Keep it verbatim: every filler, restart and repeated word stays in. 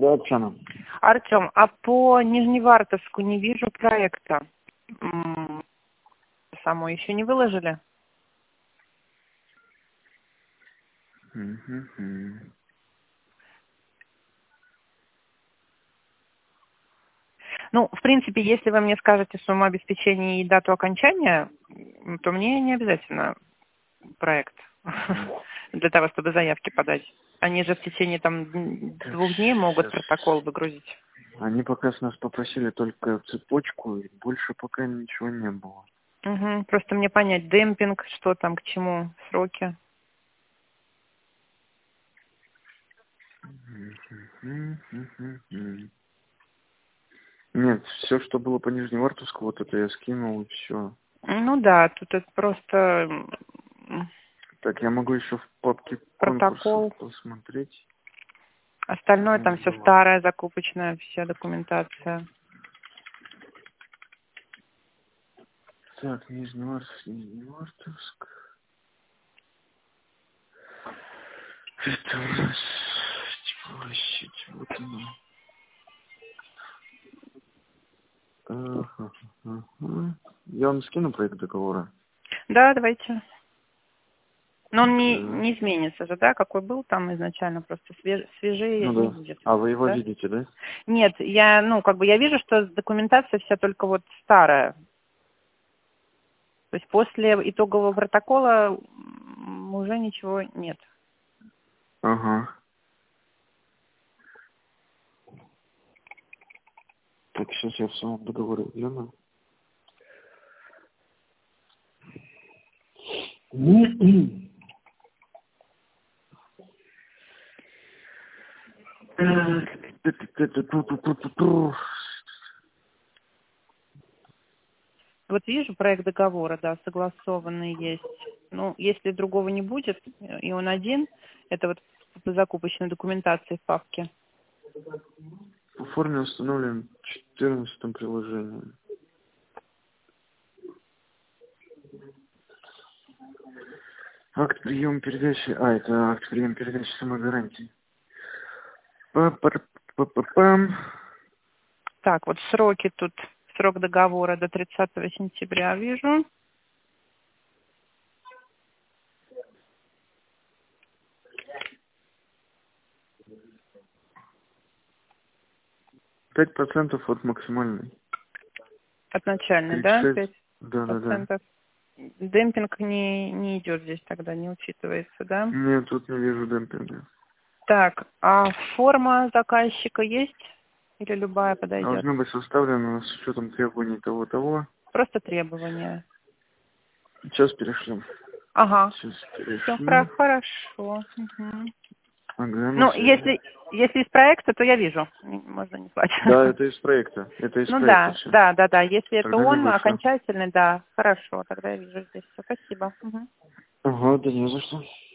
Да, Оксана. Артем, а по Нижневартовску не вижу проекта. М, Саму еще не выложили? Мгм. Ну, в принципе, если вы мне скажете сумму обеспечения и дату окончания, м, то мне не обязательно проект для того, чтобы заявки подать. Они же в течение там д- Так, двух дней могут сейчас. протокол выгрузить. Они пока с нас попросили только цепочку, и больше пока ничего не было. Угу. Просто мне понять, демпинг, что там, к чему, сроки. Мгм. Нет, все, что было по Нижневартовску, вот это я скинул, и все. Ну да, тут это просто м, Так, я могу еще в папке конкурсов протокол. посмотреть. Остальное Где там она все была? старая, закупочная, вся документация. Так, Нижневартовск, Нижневартовск. Это у нас... Типа, щит, вот она. Ага, ага. Я вам скину проект договора. Да, давайте. Но он не, Так. не изменится же, да, какой был там изначально, просто свеж- свежее Ну не да. будет, А вы его да? видите, да? Нет, я, ну, как бы я вижу, что документация вся только вот старая. То есть после итогового протокола м, уже ничего нет. Ага. Так, сейчас я в самом договоре гляну. Вот вижу проект договора, да, согласованный есть. Ну, если другого не будет, и он один, это вот по закупочной документации в папке. По форме установлен в четырнадцатом приложении. Акт приема передачи. А, это акт приема передачи самой гарантии. Па-пар-па-па-пам. Так, вот сроки тут, срок договора до тридцатого сентября вижу. Пять процентов от максимальной. От начальной, Тридцать да, шесть. пять Да, да, да. процентов. Демпинг не, не идет здесь тогда, не учитывается, да? Нет, тут не вижу демпинга. Так, а форма заказчика есть? Или любая подойдет? Должно быть составлено с учетом требований того-того. Просто требования. Сейчас перешлем. Ага. Сейчас Все перешлю. хорошо. Мгм. Ага, на Ну, связи. если, если из проекта, то я вижу. Не- Можно не платить. Да, это из проекта. Это из Ну проекта да, все. да, да, да. Если это Тогда не он, вышло. окончательный, да, хорошо, тогда я вижу здесь все. Спасибо. Мгм. Ага, да не за что.